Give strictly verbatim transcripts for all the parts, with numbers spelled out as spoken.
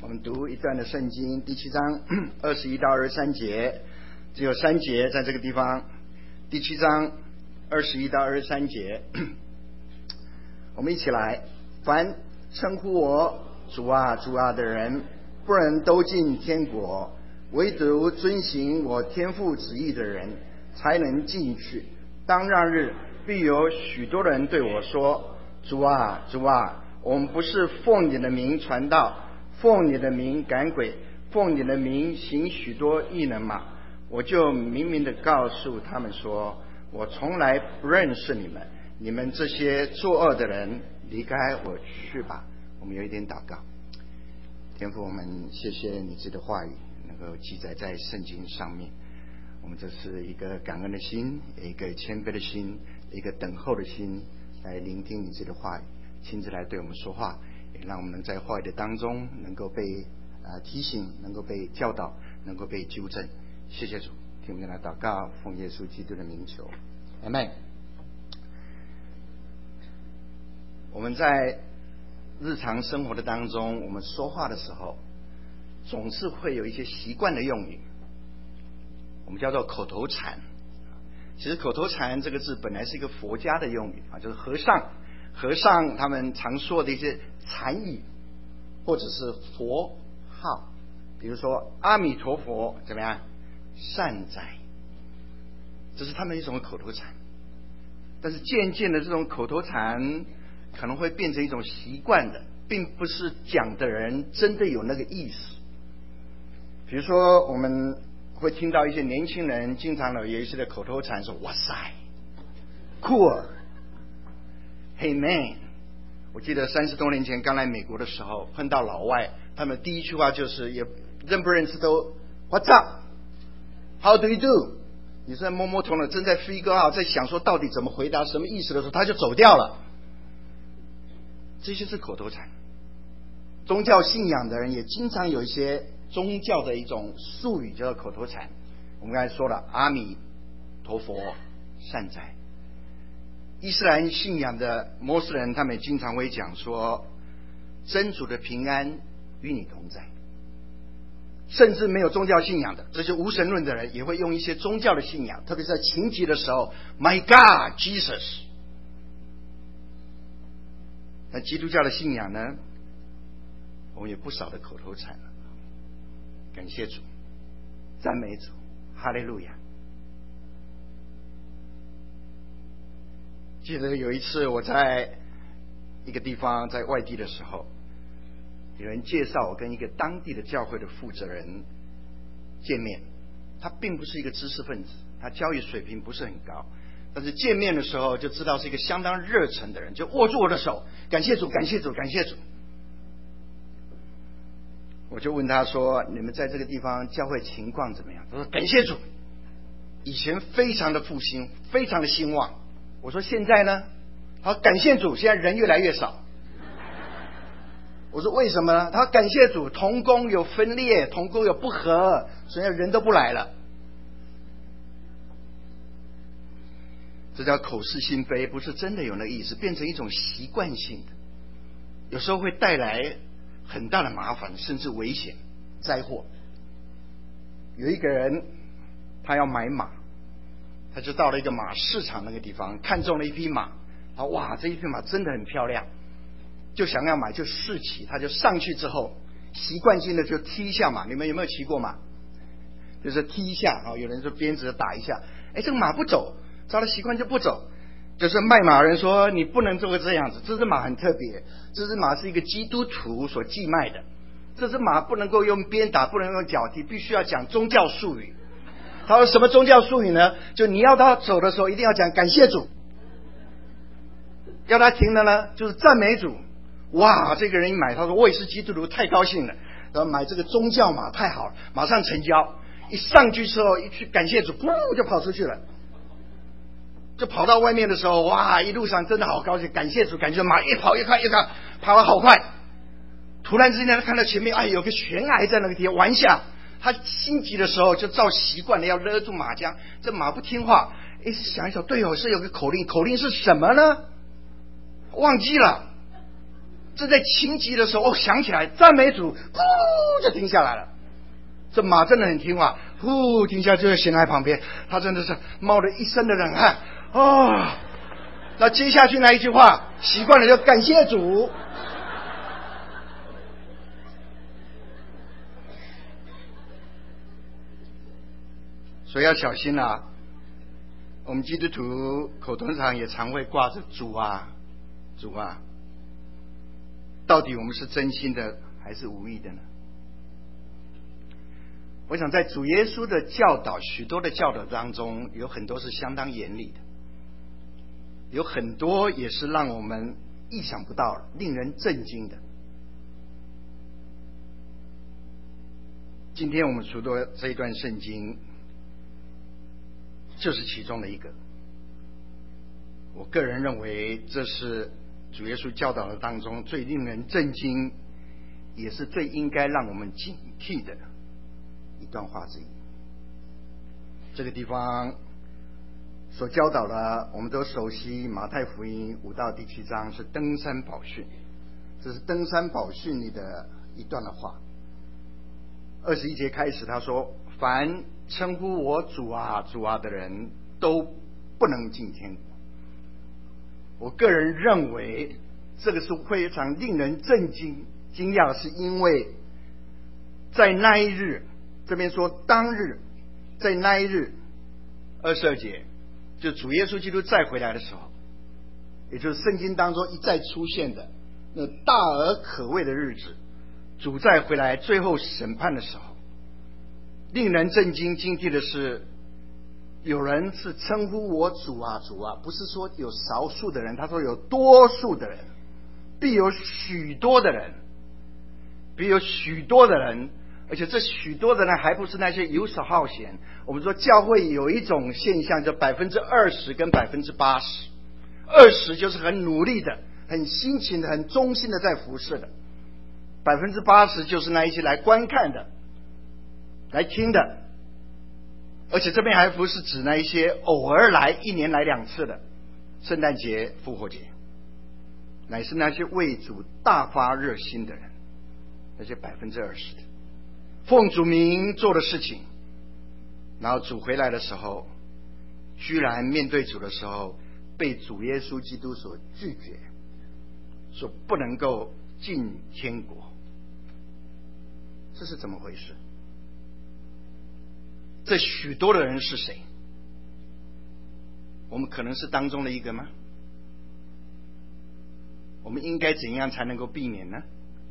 我们读一段的圣经，第七章二十一到二十三节，只有三节在这个地方。第七章二十一到二十三节，我们一起来。凡称呼我主啊主啊的人，不能都进天国，唯独遵行我天父旨意的人才能进去。当那日，必有许多人对我说：主啊主啊，我们不是奉你的名传道，奉你的名赶鬼，奉你的名行许多异能吗？我就明明的告诉他们说，我从来不认识你们，你们这些作恶的人，离开我去吧。我们有一点祷告。天父，我们谢谢你自己的话语能够记载在圣经上面，我们这是一个感恩的心，一个谦卑的心，一个等候的心，来聆听你自己的话语，亲自来对我们说话，也让我们能在话语的当中能够被、呃、提醒，能够被教导，能够被纠正。谢谢主，听我们来祷告，奉耶稣基督的名求，阿们。我们在日常生活的当中，我们说话的时候总是会有一些习惯的用语，我们叫做口头禅。其实口头禅这个字本来是一个佛家的用语啊，就是和尚和尚他们常说的一些禅语，或者是佛号，比如说阿弥陀佛怎么样，善哉，这是他们一种口头禅。但是渐渐的这种口头禅可能会变成一种习惯的，并不是讲的人真的有那个意思。比如说我们会听到一些年轻人经常有一些的口头禅，说哇塞 cool hey man。 我记得三十多年前刚来美国的时候，碰到老外，他们第一句话就是也认不认识都 What's up How do you do？ 你在摸摸头呢，正在 figure out， 在想说到底怎么回答什么意思的时候，他就走掉了。这些是口头禅。宗教信仰的人也经常有一些宗教的一种术语叫做口头禅。我们刚才说了阿弥陀佛善哉。伊斯兰信仰的摩斯人他们也经常会讲说，真主的平安与你同在。甚至没有宗教信仰的这些无神论的人也会用一些宗教的信仰，特别是在情急的时候 My God Jesus。 那基督教的信仰呢，我们有不少的口头禅，感谢主，赞美主，哈利路亚。记得有一次我在一个地方，在外地的时候，有人介绍我跟一个当地的教会的负责人见面。他并不是一个知识分子，他教育水平不是很高，但是见面的时候就知道是一个相当热忱的人，就握住我的手，感谢主感谢主感谢主。我就问他说，你们在这个地方教会情况怎么样？他说感谢主，以前非常的复兴，非常的兴旺。我说现在呢？他说感谢主，现在人越来越少。我说为什么呢？他说感谢主，同工有分裂，同工有不和，所以人都不来了。这叫口是心非，不是真的有那个意思，变成一种习惯性的，有时候会带来很大的麻烦，甚至危险灾祸。有一个人他要买马，他就到了一个马市场那个地方，看中了一匹马，他说哇，这一匹马真的很漂亮，就想要买，就试骑。他就上去之后习惯性的就踢一下马。你们有没有骑过马？就是踢一下，有人说鞭子打一下，哎，这个马不走，照了习惯就不走。就是卖马人说你不能做这样子，这只马很特别，这只马是一个基督徒所寄卖的，这只马不能够用鞭打，不能用脚踢，必须要讲宗教术语。他说什么宗教术语呢？就你要他走的时候一定要讲感谢主，要他停的呢就是赞美主。哇，这个人一买，他说我也是基督徒，太高兴了，然后买这个宗教马太好了，马上成交。一上去之后一去感谢主，噗就跑出去了。就跑到外面的时候，哇，一路上真的好高兴，感谢主感谢主。马越跑越快越快，跑得好快。突然之间他看到前面哎有个悬崖在那个地方玩下，他心急的时候就照习惯的要勒住马缰，这马不听话，一想一想，对哦，是有个口令，口令是什么呢？忘记了。 正在情急的时候，哦，想起来赞美主，呼就停下来了。这马真的很听话，呼停下就在悬崖旁边，他真的是冒了一身的冷汗哦。那接下去那一句话，习惯了就感谢主。所以要小心啊！我们基督徒口头上也常会挂着主啊，主啊，到底我们是真心的还是无意的呢？我想在主耶稣的教导，许多的教导当中，有很多是相当严厉的，有很多也是让我们意想不到、令人震惊的。今天我们读的这一段圣经，就是其中的一个。我个人认为，这是主耶稣教导的当中最令人震惊，也是最应该让我们警惕的一段话之一。这个地方所教导的，我们都熟悉，马太福音五到第七章是登山宝训，这是登山宝训里的一段的话。二十一节开始，他说：“凡称呼我主啊主啊的人，都不能进天国。”我个人认为，这个是非常令人震惊、惊讶，是因为在那一日，这边说当日，在那一日，二十二节，就主耶稣基督再回来的时候，也就是圣经当中一再出现的那大而可畏的日子，主再回来最后审判的时候，令人震惊惊惕的是，有人是称呼我主啊主啊，不是说有少数的人，他说有多数的人，必有许多的人，必有许多的人，而且这许多的人还不是那些游手好闲。我们说教会有一种现象，叫百分之二十跟百分之八十，二十就是很努力的、很辛勤的、很忠心的在服侍的，百分之八十就是那一些来观看的、来听的。而且这边还不是指那一些偶尔来一年来两次的圣诞节、复活节，乃是那些为主大发热心的人，那些百分之二十的奉主名做的事情，然后主回来的时候，居然面对主的时候被主耶稣基督所拒绝，说不能够进天国。这是怎么回事？这许多的人是谁？我们可能是当中的一个吗？我们应该怎样才能够避免呢？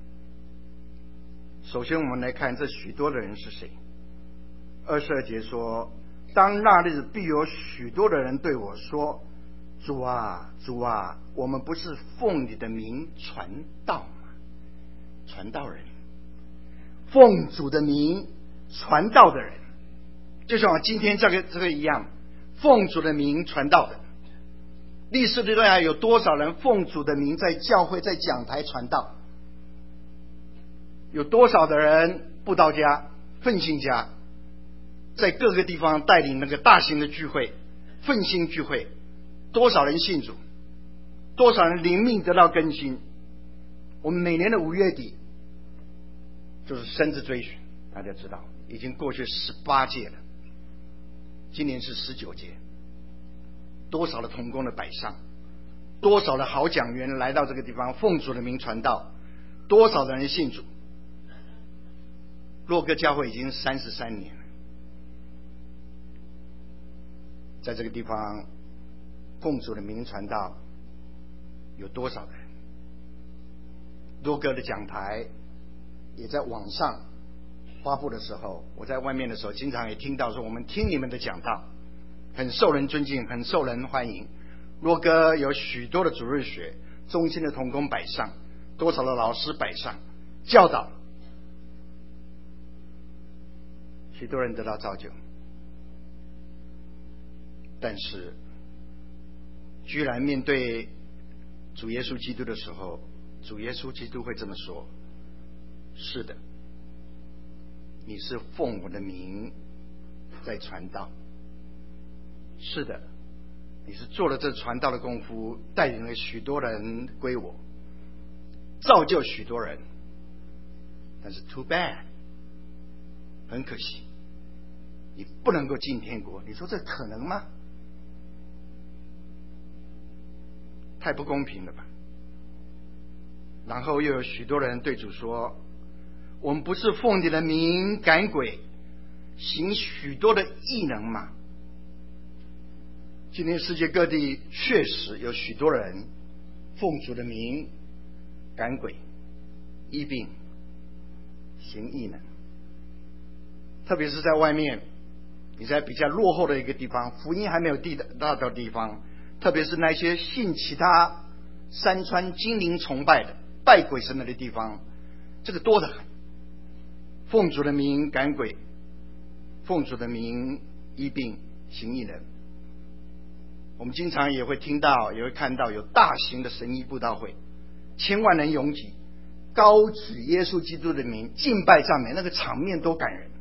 首先我们来看这许多的人是谁。二十二节说，当那日必有许多的人对我说，主啊主啊，我们不是奉你的名传道吗？传道人，奉主的名传道的人，就像我今天这个这个一样，奉主的名传道的。历史里头有多少人奉主的名在教会、在讲台传道？有多少的人布道家、奋兴家，在各个地方带领那个大型的聚会、奋兴聚会？多少人信主？多少人灵命得到更新？我们每年的五月底就是生子追寻，大家知道已经过去十八届了，今年是十九届。多少的同工的摆上，多少的好讲员来到这个地方奉主的名传道，多少的人信主。洛哥教会已经三十三年了，在这个地方奉主的名传道有多少人？洛哥的讲台也在网上发布的时候，我在外面的时候经常也听到说，我们听你们的讲道很受人尊敬，很受人欢迎。洛哥有许多的主日学，中心的同工摆上，多少的老师摆上教导，许多人得到造就。但是居然面对主耶稣基督的时候，主耶稣基督会这么说，是的，你是奉我的名在传道，是的，你是做了这传道的功夫，带领了许多人归我。 造就许多人。但是 too bad， 很可惜，你不能够进天国。你说这可能吗？太不公平了吧。然后又有许多人对主说，我们不是奉你的名赶鬼，行许多的异能吗？今天世界各地确实有许多人奉主的名赶鬼、医病、行异能。特别是在外面，你在比较落后的一个地方，福音还没有地大的地方，特别是那些信其他山川精灵崇拜的拜鬼神的地方，这个多得很。奉主的名赶鬼，奉主的名医病行异能。我们经常也会听到，也会看到有大型的神医布道会，千万人拥挤，高举耶稣基督的名敬拜赞美，那个场面多感人。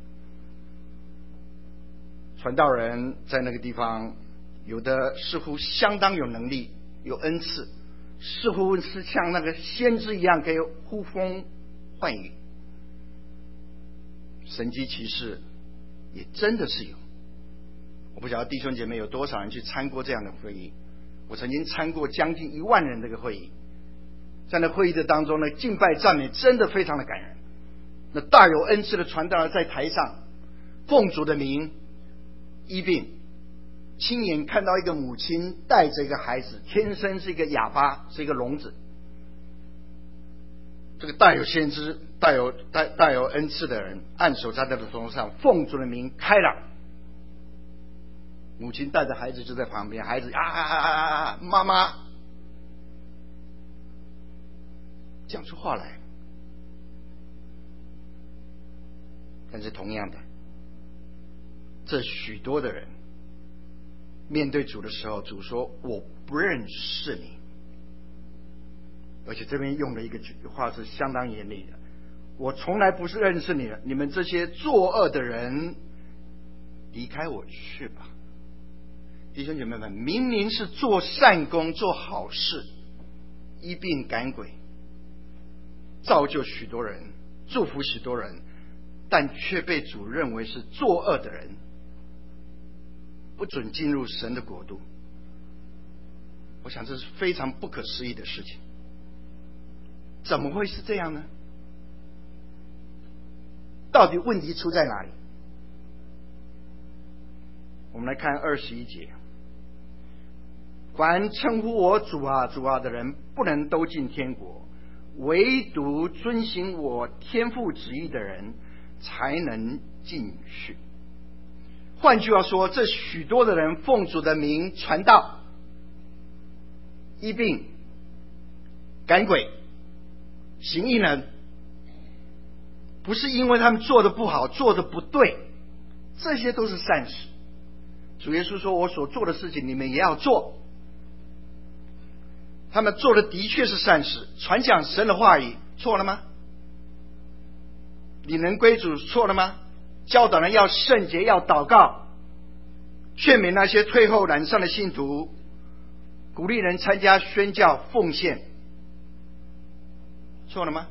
传道人在那个地方，有的似乎相当有能力，有恩赐，似乎是像那个先知一样可以呼风唤雨，神迹奇事也真的是有。我不晓得弟兄姐妹有多少人去参过这样的会议。我曾经参过将近一万人这个会议，在那会议的当中呢，敬拜赞美真的非常的感人。那大有恩赐的传道人在台上奉主的名医病，亲眼看到一个母亲带着一个孩子，天生是一个哑巴，是一个聋子。这个大有先知、大有大大有恩赐的人，按手在他的头上，奉主的名开朗。母亲带着孩子就在旁边，孩子啊啊啊啊啊，妈妈讲出话来。但是同样的，这许多的人面对主的时候，主说我不认识你，而且这边用的一个句话是相当严厉的，我从来不是认识你的，你们这些作恶的人，离开我去吧。弟兄姐妹们，明明是做善功、做好事，医病赶鬼，造就许多人，祝福许多人，但却被主认为是作恶的人，不准进入神的国度。我想这是非常不可思议的事情。怎么会是这样呢？到底问题出在哪里？我们来看二十一节，凡称呼我主啊主啊的人，不能都进天国，唯独遵行我天父旨意的人才能进去。换句话说，这许多的人奉主的名传道、医病、赶鬼、行异能，不是因为他们做的不好、做的不对，这些都是善事。主耶稣说，我所做的事情你们也要做。他们做的的确是善事，传讲神的话语错了吗？你能归主错了吗？教导人要圣洁，要祷告，劝勉那些退后懒散的信徒，鼓励人参加宣教奉献，错了吗？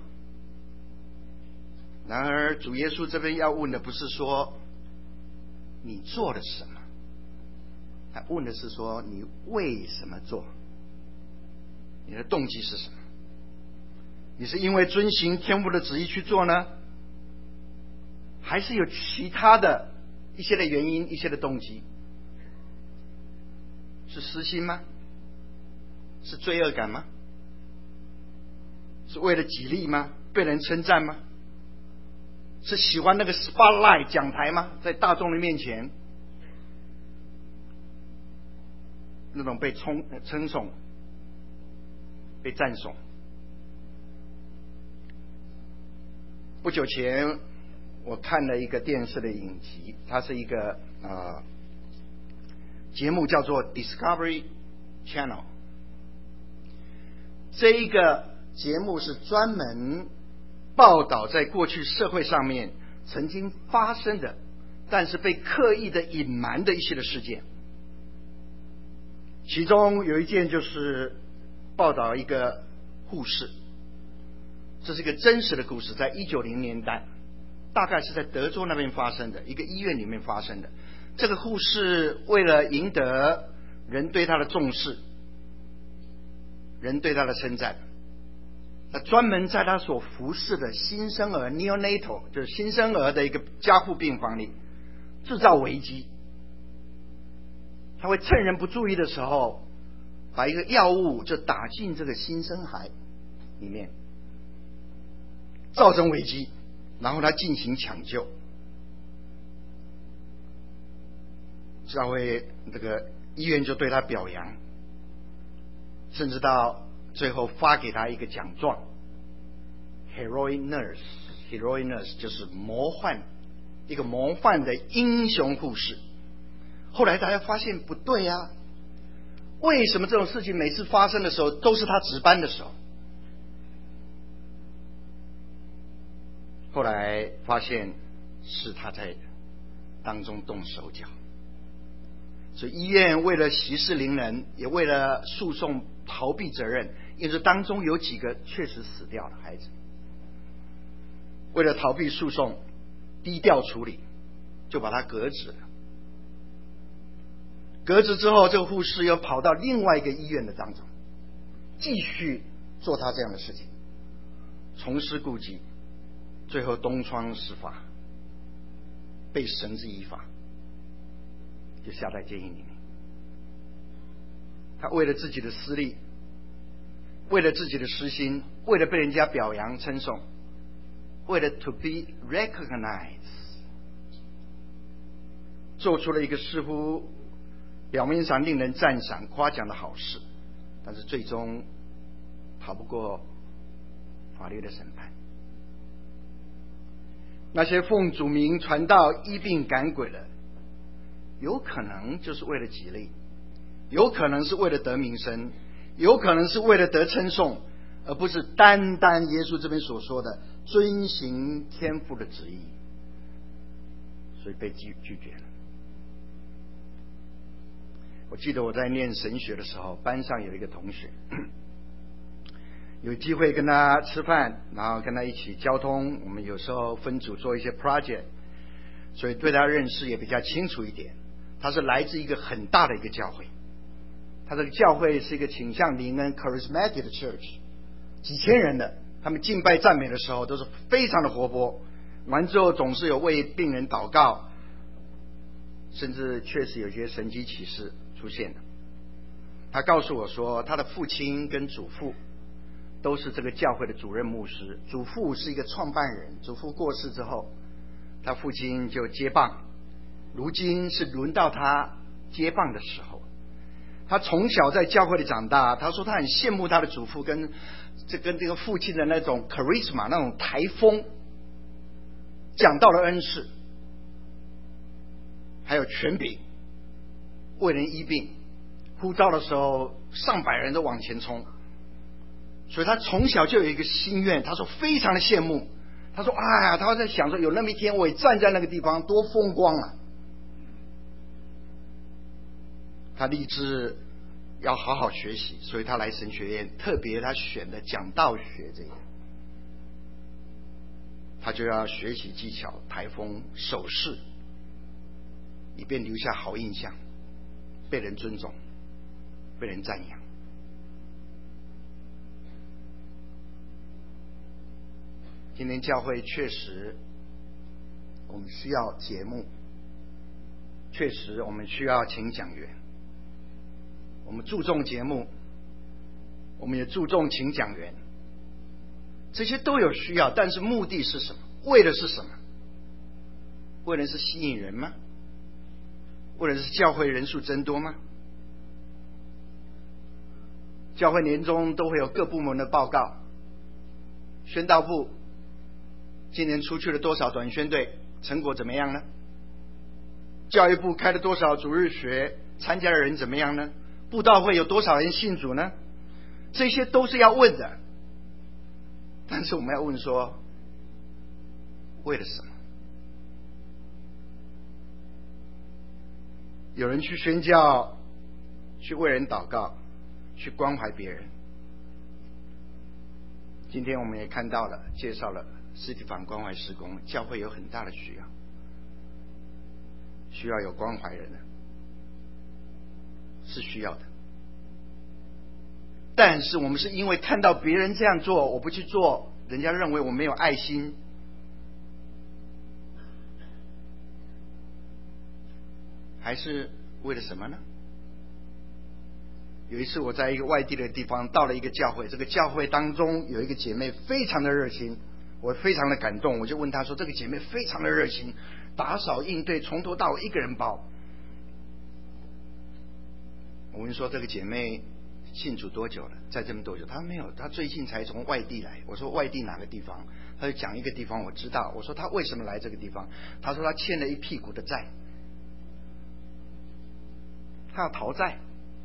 然而主耶稣这边要问的不是说你做了什么，他问的是说你为什么做，你的动机是什么？你是因为遵行天父的旨意去做呢，还是有其他的一些的原因、一些的动机？是私心吗？是罪恶感吗？是为了己利吗？被人称赞吗？是喜欢那个 spotlight 讲台吗？在大众的面前那种被称称颂、被赞颂。不久前我看了一个电视的影集，它是一个呃节目，叫做 Discovery Channel。 这一个节目是专门报道在过去社会上面曾经发生的，但是被刻意的隐瞒的一些的事件。其中有一件就是报道一个护士， 这是一个真实的故事，在一九零年代，大概是在德州那边发生的，一个医院里面发生的。这个护士为了赢得人对他的重视，人对他的称赞，他专门在他所服侍的新生儿 neonatal 就是新生儿的一个加护病房里制造危机。他会趁人不注意的时候，把一个药物就打进这个新生孩里面，造成危机，然后他进行抢救。教会这个医院就对他表扬，甚至到最后发给他一个奖状 Heroic Nurse Heroic Nurse 就是模范，一个模范的英雄护士。后来大家发现不对啊，为什么这种事情每次发生的时候都是他值班的时候？后来发现是他在当中动手脚，所以医院为了息事宁人，也为了诉讼逃避责任，因为当中有几个确实死掉了孩子，为了逃避诉讼低调处理，就把他革职了。革职之后，这个护士又跑到另外一个医院的当中，继续做他这样的事情，重施故技，最后东窗事发，被绳之以法，就下在监狱里面。他为了自己的私利，为了自己的私心，为了被人家表扬称颂，为了 to be recognized， 做出了一个似乎表面上令人赞赏夸奖的好事，但是最终逃不过法律的审判。那些奉主名传道医病赶鬼的，有可能就是为了己利，有可能是为了得名声，有可能是为了得称颂，而不是单单耶稣这边所说的遵行天父的旨意，所以被拒拒绝了。我记得我在念神学的时候，班上有一个同学，有机会跟他吃饭，然后跟他一起交通，我们有时候分组做一些 project， 所以对他认识也比较清楚一点。他是来自一个很大的一个教会，他这个教会是一个倾向灵恩 charismatic 的 church， 几千人的，他们敬拜赞美的时候都是非常的活泼，完之后总是有为病人祷告，甚至确实有些神迹奇事出现了。他告诉我说，他的父亲跟祖父都是这个教会的主任牧师，祖父是一个创办人，祖父过世之后，他父亲就接棒，如今是轮到他接棒的时候。他从小在教会里长大，他说他很羡慕他的祖父跟这跟这个父亲的那种 charisma 那种台风，讲道的恩赐，还有权柄，为人医病，呼召的时候上百人都往前冲，所以他从小就有一个心愿，他说非常的羡慕，他说哎呀，他在想说有那么一天我也站在那个地方多风光啊。他立志要好好学习，所以他来神学院，特别他选的讲道学这个，他就要学习技巧、台风、手势，以便留下好印象，被人尊重，被人赞扬。今天教会确实我们需要节目，确实我们需要请讲员，我们注重节目，我们也注重请讲员，这些都有需要，但是目的是什么？为的是什么？为的是吸引人吗？为的是教会人数增多吗？教会年终都会有各部门的报告，宣道部今年出去了多少短宣队，成果怎么样呢？教育部开了多少主日学，参加的人怎么样呢？布道会有多少人信主呢？这些都是要问的，但是我们要问说，为了什么？有人去宣教，去为人祷告，去关怀别人， 今天我们也看到了，介绍了实体坊关怀事工，教会有很大的需要，需要有关怀人的，是需要的。但是我们是因为看到别人这样做，我不去做，人家认为我没有爱心，还是为了什么呢？有一次我在一个外地的地方，到了一个教会，这个教会当中有一个姐妹非常的热心，我非常的感动，我就问她说，这个姐妹非常的热心，打扫应对从头到尾一个人包。我问说这个姐妹信主多久了，在这么多久？她说没有，她最近才从外地来。我说外地哪个地方？她就讲一个地方我知道。我说她为什么来这个地方？她说她欠了一屁股的债，她要逃债，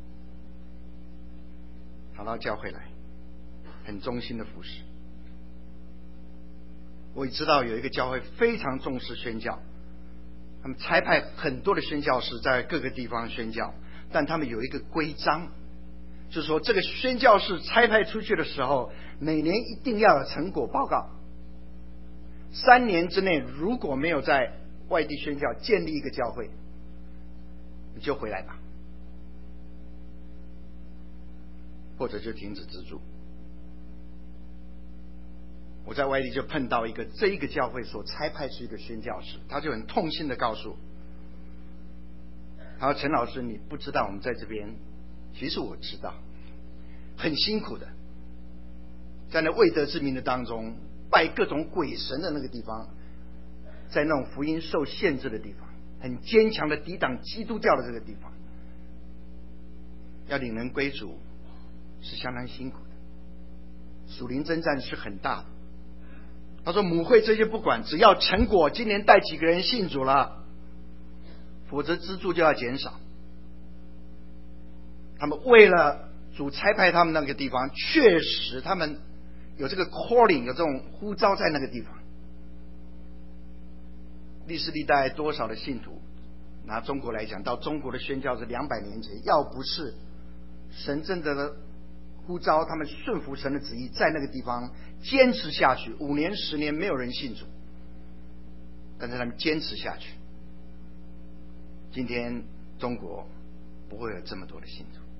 逃到教会来，很忠心的服侍。我也知道有一个教会非常重视宣教，他们差派很多的宣教士在各个地方宣教，但他们有一个规章，就是说这个宣教士差派出去的时候，每年一定要有成果报告，三年之内如果没有在外地宣教建立一个教会，你就回来吧，或者就停止资助。我在外地就碰到一个这一个教会所差派出去的宣教士，他就很痛心的告诉我，他说陈老师你不知道我们在这边，其实我知道很辛苦的，在那未得之民的当中，拜各种鬼神的那个地方，在那种福音受限制的地方，很坚强的抵挡基督教的这个地方，要领人归主是相当辛苦的，属灵征战是很大的。他说母会这些不管，只要成果今年带几个人信主了，否则资助就要减少。他们为了主差派他们那个地方，确实他们有这个 calling， 有这种呼召在那个地方。历史历代多少的信徒，拿中国来讲，到中国的宣教是两百年前，要不是神真的呼召他们顺服神的旨意，在那个地方坚持下去，五年十年没有人信主，但是他们坚持下去，今天中国不会有这么多的信主。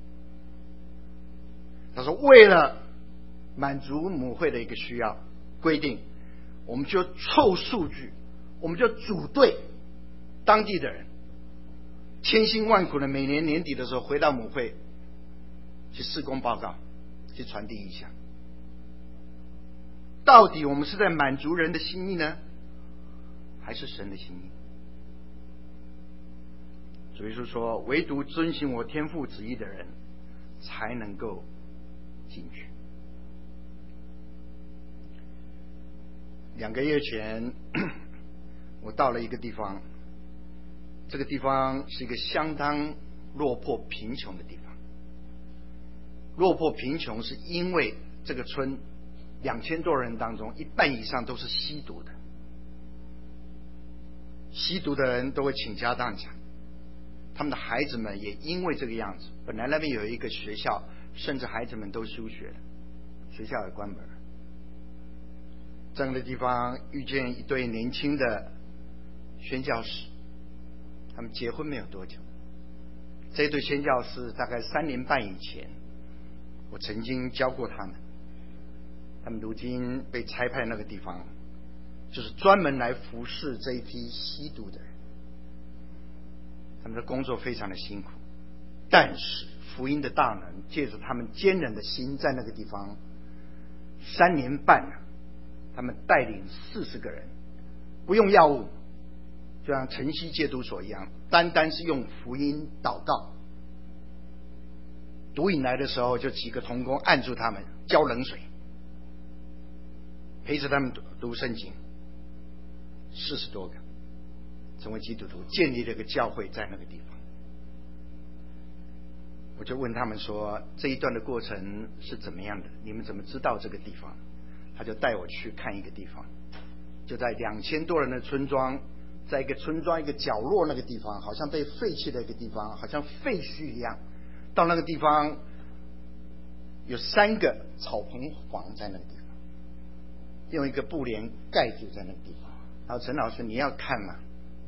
他说为了满足母会的一个需要规定，我们就凑数据，我们就组队当地的人，千辛万苦的每年年底的时候回到母会去事工报告，去传递意向。到底我们是在满足人的心意呢，还是神的心意？主耶稣说唯独遵行我天父旨意的人才能够进去。两个月前我到了一个地方，这个地方是一个相当落魄贫穷的地方。落魄贫穷是因为这个村两千多人当中，一半以上都是吸毒的，吸毒的人都会倾家荡产，他们的孩子们也因为这个样子，本来那边有一个学校，甚至孩子们都休学了，学校也关门了。这样的地方遇见一对年轻的宣教士，他们结婚没有多久，这一对宣教士大概三年半以前我曾经教过他们，他们如今被差派那个地方，就是专门来服侍这一批吸毒的人。他们的工作非常的辛苦，但是福音的大能借着他们坚韧的心，在那个地方三年半了，他们带领四十个人，不用药物，就像晨曦戒毒所一样，单单是用福音祷告。毒瘾来的时候，就几个同工按住他们，浇冷水，陪着他们读读圣经，四十多个成为基督徒，建立了一个教会在那个地方。我就问他们说，这一段的过程是怎么样的？你们怎么知道这个地方？他就带我去看一个地方，就在两千多人的村庄，在一个村庄一个角落那个地方，好像被废弃的一个地方，好像废墟一样。到那个地方有三个草棚房在那个地方， 用一个布帘盖住在那个地方。然后陈老师，你要看吗？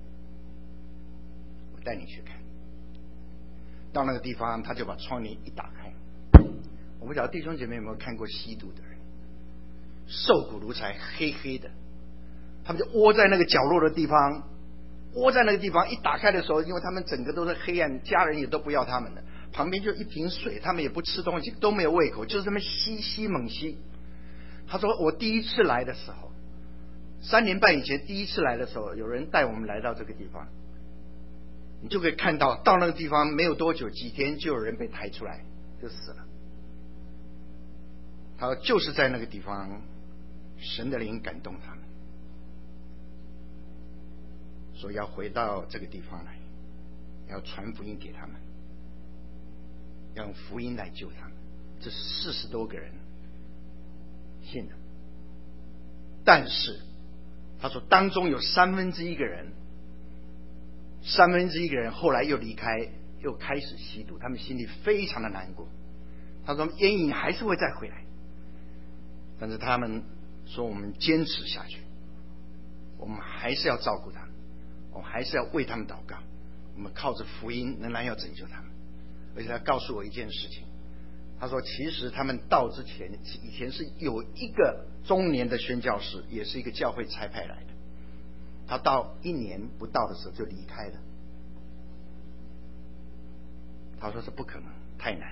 我带你去看。到那个地方，他就把窗帘一打开。我不晓得弟兄姐妹有没有看过吸毒的人，瘦骨如柴，黑黑的，他们就窝在那个角落的地方，窝在那个地方。一打开的时候，因为他们整个都是黑暗，家人也都不要他们的，旁边就一瓶水，他们也不吃东西，都没有胃口，就是这么吸吸猛吸。他说我第一次来的时候，三年半以前第一次来的时候，有人带我们来到这个地方，你就可以看到，到那个地方没有多久，几天就有人被抬出来，就死了。他说就是在那个地方，神的灵感动他们，说要回到这个地方来，要传福音给他们，要用福音来救他们。这四十多个人信了，但是他说当中有三分之一个人，三分之一个人后来又离开，又开始吸毒，他们心里非常的难过。他说烟瘾还是会再回来，但是他们说我们坚持下去，我们还是要照顾他们，我们还是要为他们祷告，我们靠着福音仍然要拯救他们。而且他告诉我一件事情，他说其实他们到之前，以前是有一个中年的宣教士，也是一个教会差派来的，他到一年不到的时候就离开了。他说这不可能，太难了。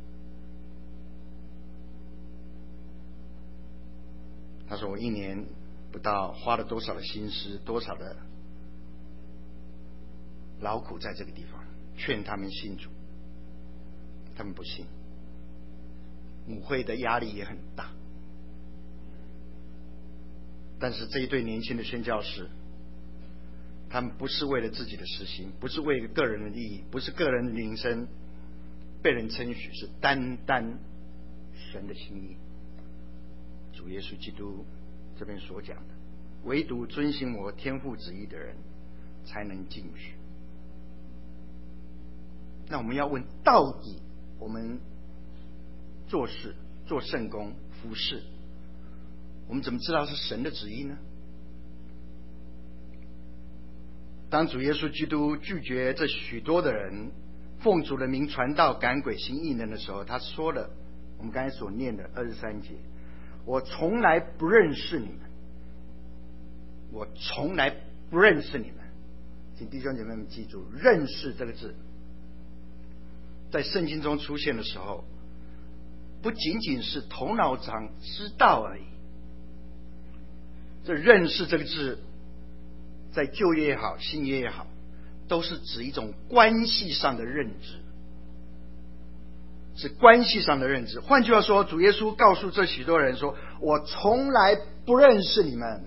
他说我一年不到花了多少的心思，多少的劳苦在这个地方，劝他们信主，他们不信，母会的压力也很大。但是这一对年轻的宣教士，他们不是为了自己的私心，不是为了个人的利益，不是个人的名声被人称许，是单单神的心意。主耶稣基督这边所讲的，唯独遵行我天父旨意的人才能进去。那我们要问，到底我们做事做圣工服事，我们怎么知道是神的旨意呢？当主耶稣基督拒绝这许多的人奉主的名传道赶鬼行异能的时候，他说了我们刚才所念的二十三节，我从来不认识你们，我从来不认识你们。请弟兄姐妹们记住，认识这个字在圣经中出现的时候，不仅仅是头脑上知道而已。这认识这个字在旧约也好，新约也好，都是指一种关系上的认知，是关系上的认知。换句话说，主耶稣告诉这许多人说，我从来不认识你们。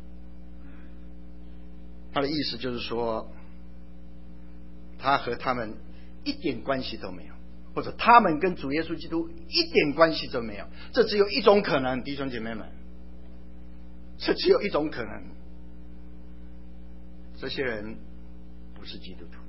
他的意思就是说，他和他们一点关系都没有，或者他们跟主耶稣基督一点关系都没有。这只有一种可能，弟兄姐妹们，这只有一种可能，这些人不是基督徒。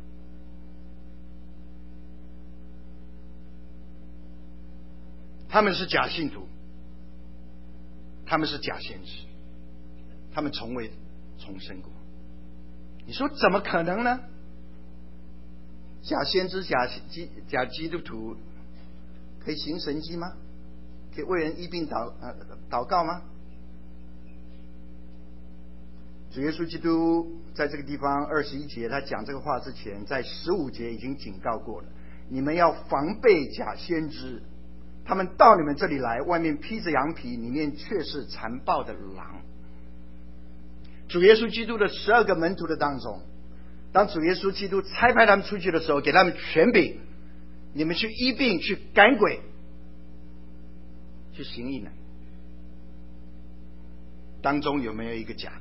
他们是假信徒，他们是假先知，他们从未重生过。你说怎么可能呢？假先知、假基假基督徒可以行神迹吗？可以为人医病祷呃祷告吗？主耶稣基督在这个地方二十一节，他讲这个话之前，在十五节已经警告过了，你们要防备假先知，他们到你们这里来，外面披着羊皮，里面却是残暴的狼。主耶稣基督的十二个门徒的当中，当主耶稣基督差派他们出去的时候，给他们权柄，你们去医病，去赶鬼，去行异能，当中有没有一个假的？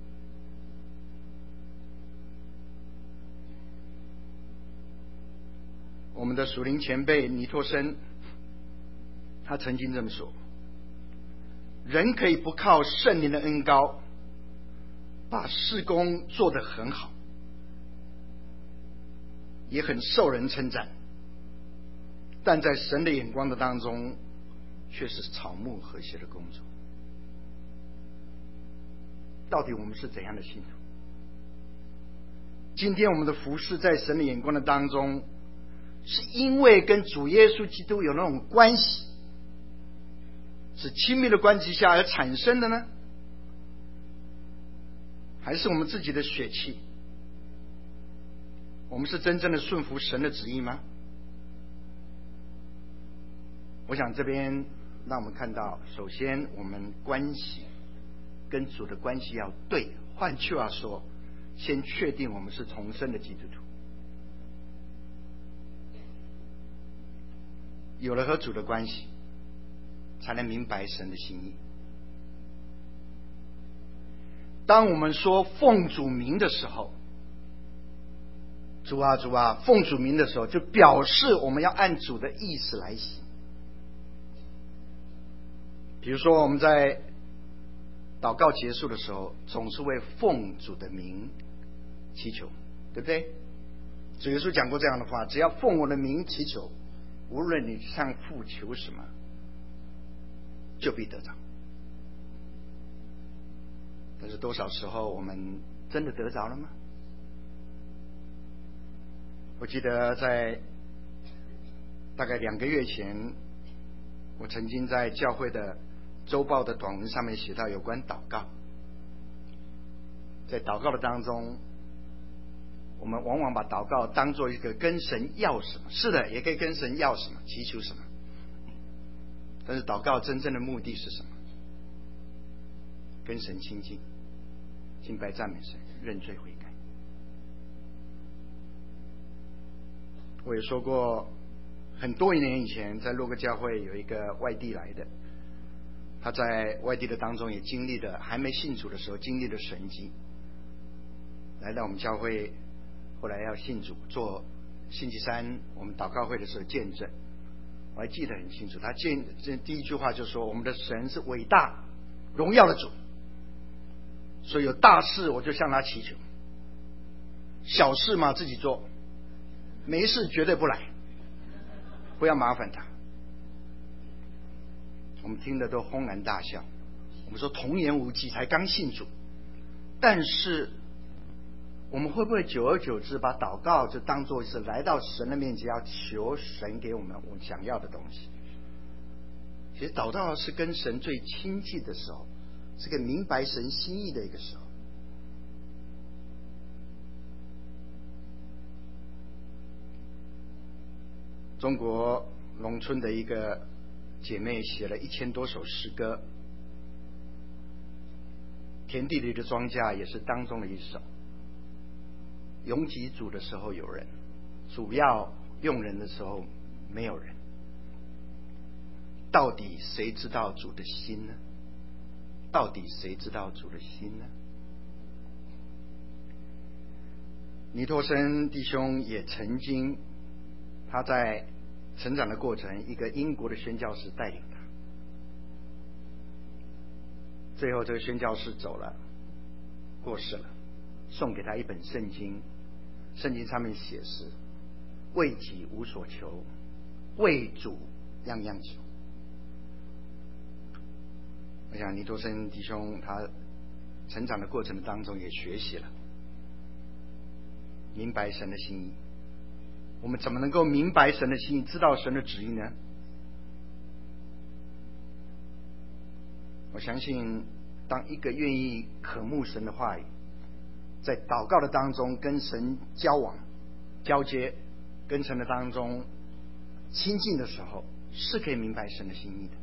我们的属灵前辈尼托生，他曾经这么说，人可以不靠圣灵的恩膏把事工做得很好，也很受人称赞，但在神的眼光的当中却是草木和谐的工作。 到底我们是怎样的信徒？今天我们的服事在神的眼光的当中，是因为跟主耶稣基督有那种关系，是亲密的关系下而产生的呢？还是我们自己的血气？我们是真正的顺服神的旨意吗？我想这边让我们看到，首先我们关系跟主的关系要对，换句话说，先确定我们是重生的基督徒。有了和主的关系，才能明白神的心意。当我们说奉主名的时候，主啊主啊，奉主名的时候，就表示我们要按主的意思来行。比如说我们在祷告结束的时候，总是为奉主的名祈求，对不对？主耶稣讲过这样的话，只要奉我的名祈求，无论你向父求什么，就必得着。但是多少时候我们真的得着了吗？我记得在大概两个月前，我曾经在教会的周报的短文上面写到有关祷告。在祷告的当中，我们往往把祷告当作一个跟神要什么，是的，也可以跟神要什么，祈求什么。但是祷告真正的目的是什么？跟神亲近，敬拜赞美神，认罪悔改。我也说过，很多年以前在洛克教会有一个外地来的，他在外地的当中也经历了，还没信主的时候经历了神迹，来到我们教会，后来要信主，做星期三我们祷告会的时候见证，我还记得很清楚。他见这第一句话就说：“我们的神是伟大荣耀的主，所以有大事我就向他祈求，小事嘛自己做，没事绝对不来，不要麻烦他。”我们听得都轰然大笑。我们说童言无忌，才刚信主，但是我们会不会久而久之把祷告就当作是来到神的面前要求神给我们我们想要的东西？其实祷告是跟神最亲近的时候，是个明白神心意的一个时候。中国农村的一个姐妹写了一千多首诗歌，田地里的庄稼也是当中的一首。拥挤主的时候有人，主要用人的时候没有人。到底谁知道主的心呢？到底谁知道主的心呢？尼托生弟兄也曾经，他在成长的过程，一个英国的宣教士带领他，最后这个宣教士走了，过世了，送给他一本圣经，圣经上面写是为己无所求，为主样样求。我想尼托生弟兄他成长的过程当中也学习了明白神的心意。我们怎么能够明白神的心意，知道神的旨意呢？我相信当一个愿意渴慕神的话语，在祷告的当中跟神交往交接，跟神的当中亲近的时候，是可以明白神的心意的。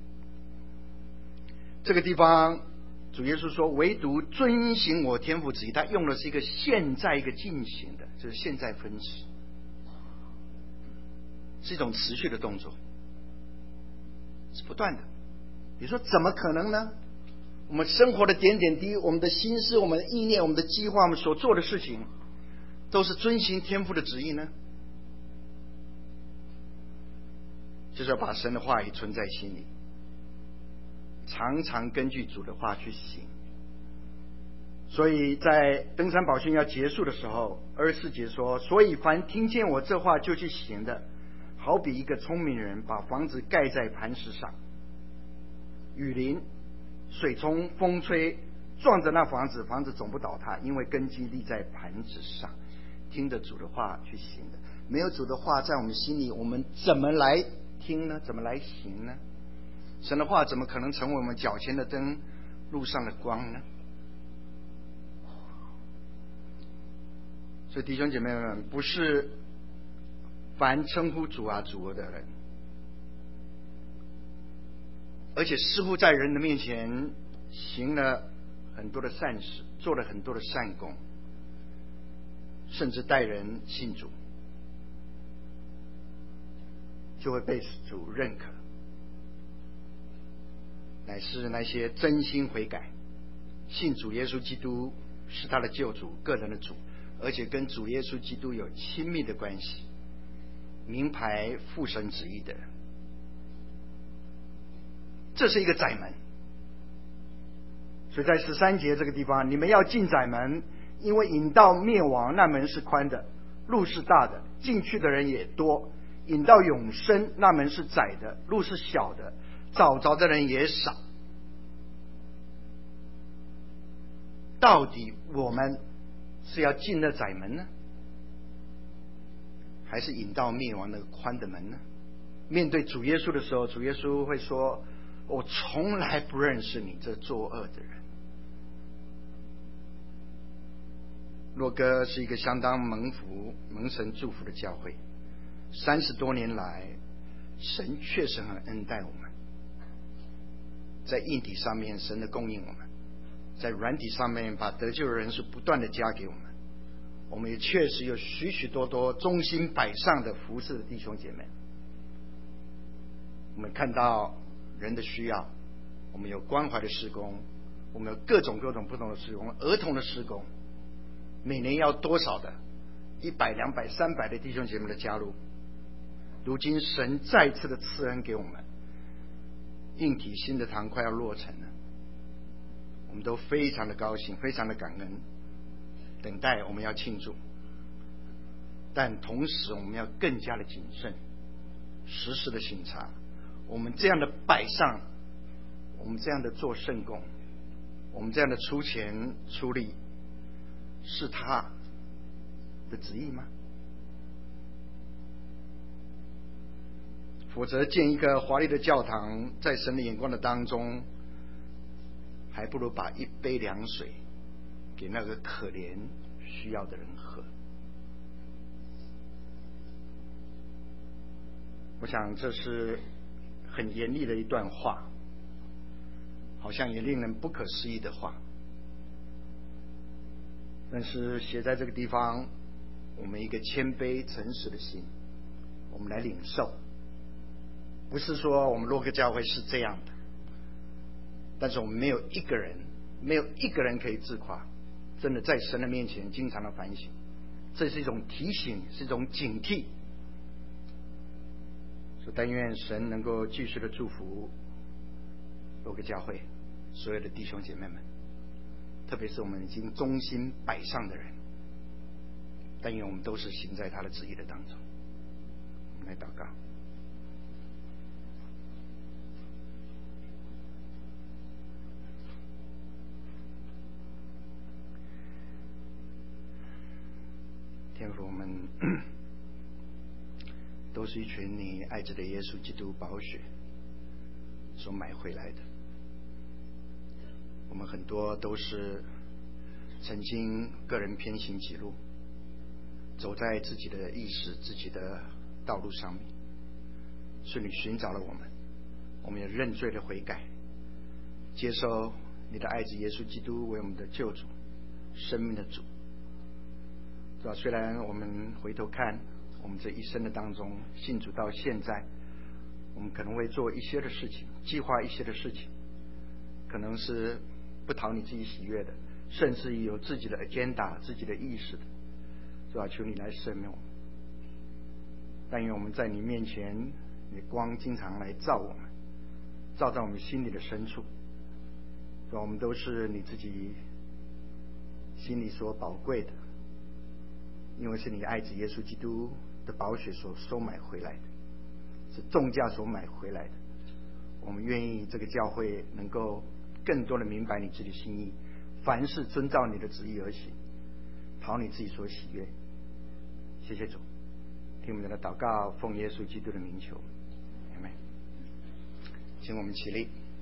这个地方主耶稣说唯独遵行我天父旨意，他用的是一个现在一个进行的，就是现在分词，是一种持续的动作，是不断的。你说怎么可能呢？我们生活的点点滴滴，我们的心思，我们的意念，我们的计划，我们所做的事情，都是遵行天父的旨意呢？就是要把神的话语存在心里，常常根据主的话去行。所以在登山宝训要结束的时候，二十四节说：所以凡听见我这话就去行的，好比一个聪明人把房子盖在磐石上，雨淋、水冲、风吹， 撞着那房子，房子总不倒塌，因为根基立在磐石上。听着主的话去行的，没有主的话在我们心里，我们怎么来听呢？怎么来行呢？神的话怎么可能成为我们脚前的灯，路上的光呢？所以弟兄姐妹们，不是凡称呼主啊主啊的人，而且似乎在人的面前行了很多的善事，做了很多的善功，甚至带人信主，就会被主认可，乃是那些真心悔改，信主耶稣基督是他的救主，个人的主，而且跟主耶稣基督有亲密的关系，明白父神旨意的人。这是一个窄门。所以在十三节这个地方，你们要进窄门，因为引到灭亡那门是宽的，路是大的，进去的人也多；引到永生那门是窄的，路是小的，找着的人也少。到底我们是要进那窄门呢，还是引到灭亡那个宽的门呢？面对主耶稣的时候，主耶稣会说，我从来不认识你这作恶的人。洛哥是一个相当蒙福蒙神祝福的教会，三十多年来神确实很恩待我们，在硬体上面神的供应我们，在软体上面把得救的人数不断的加给我们，我们也确实有许许多多忠心摆上的服侍的弟兄姐妹。我们看到人的需要，我们有关怀的事工，我们有各种各种不同的事工，儿童的事工，每年要多少的一百两百三百的弟兄姐妹的加入。如今神再次的赐恩给我们，硬体新的堂快要落成了，我们都非常的高兴，非常的感恩，等待我们要庆祝。但同时我们要更加的谨慎，时时的省察，我们这样的摆上，我们这样的做圣工，我们这样的出钱出力，是他的旨意吗？否则建一个华丽的教堂，在神的眼光的当中，还不如把一杯凉水给那个可怜需要的人喝。我想这是很严厉的一段话，好像也令人不可思议的话，但是写在这个地方，我们一个谦卑诚实的心，我们来领受。不是说我们洛克教会是这样的，但是我们没有一个人没有一个人可以自夸，真的在神的面前经常的反省，这是一种提醒，是一种警惕。所以但愿神能够继续的祝福洛克教会所有的弟兄姐妹们，特别是我们已经忠心摆上的人，但愿我们都是行在他的旨意的当中。我们来祷告。天父，我们都是一群你爱着的耶稣基督宝血所买回来的，我们很多都是曾经个人偏行己路，走在自己的意识自己的道路上面，是你寻找了我们，我们也认罪的悔改，接受你的爱子耶稣基督为我们的救主，生命的主。是吧？虽然我们回头看我们这一生的当中，信主到现在，我们可能会做一些的事情，计划一些的事情，可能是不讨你自己喜悦的，甚至于有自己的 agenda 自己的意识的，是吧？求你来赦免我们。但愿我们在你面前，你光经常来照我们，照在我们心里的深处，是吧？我们都是你自己心里所宝贵的，因为是你爱子耶稣基督的宝血所收买回来的，是重价所买回来的。我们愿意这个教会能够更多的明白你自己的心意， 凡事遵照你的旨意而行，讨你自己所喜悦。谢谢主，听我们的祷告，奉耶稣基督的名求，阿们。请我们起立。